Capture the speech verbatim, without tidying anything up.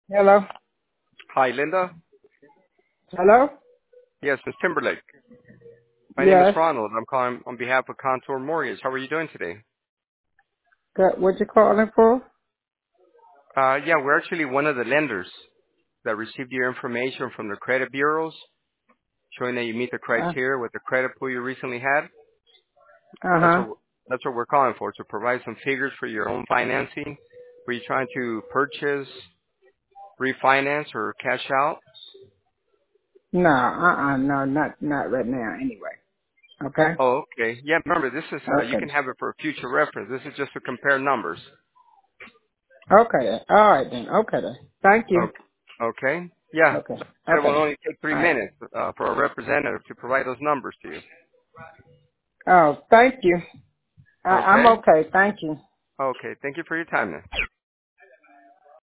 Hello? Hi, Linda. Hello? Yes, Miss Timberlake. My name is Yes. Ronald. I'm calling on behalf of Contour Mortgage. How are you doing today? Got what you calling for? Uh, yeah, we're actually one of the lenders that received your information from the credit bureaus, showing that you meet the Uh criteria with the credit pool you recently had. That's huh. what that's what we're calling for, to provide some figures for your own financing. Were you trying to purchase, refinance, or cash out? No, uh uh no, not not right now anyway. Okay? Oh, okay. Yeah, remember, this is, uh, you Okay. can have it for future reference. This is just to compare numbers. Okay then. All right then. Okay then. Thank you. Okay. Okay. Yeah. Okay. It Okay will then. only take three All right. minutes uh, for a representative to provide those numbers to you. Oh, thank you. I I'm Okay. okay, thank you. Okay. Thank you for your time, then.